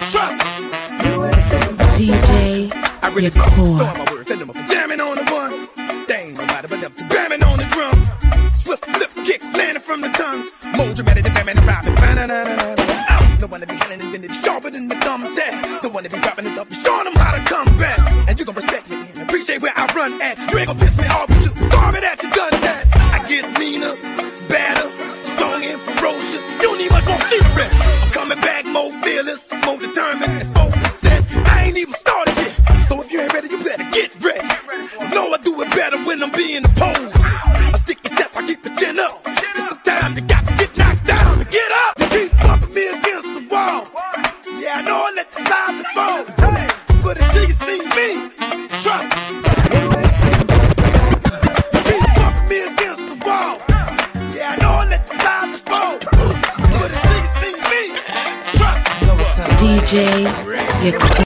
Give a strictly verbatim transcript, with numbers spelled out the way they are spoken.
Trust me. D J I really Yakor. throwing my words, send them up, jamming on the one. They ain't nobody but them jamming on the drum. Swift flip kicks landing from the tongue. More dramatic than Batman and Robin. I'm the one to be handling it, then it be sharper than the thumb tag. The one to be dropping it up, be showing them how to come back. And you gon' respect me and appreciate where I run at. You ain't gon' piss me off, but you sorry that you done that. I get meaner, badder, strong and ferocious. You don't need much more secret. I'm coming back more fearless, more determined and focused. I ain't even started yet, so if you ain't ready, you better get ready. Know I do it better when I'm being opposed. I stick your chest, I keep the chin up. And sometimes you got to get knocked down to get up. You keep bumping me against the wall. Yeah, I know I let the side fall, but until you see me, trust me. You keep bumping me against the wall. Yeah, I know I let the side fall, but until you see me, trust me. D J Yakor.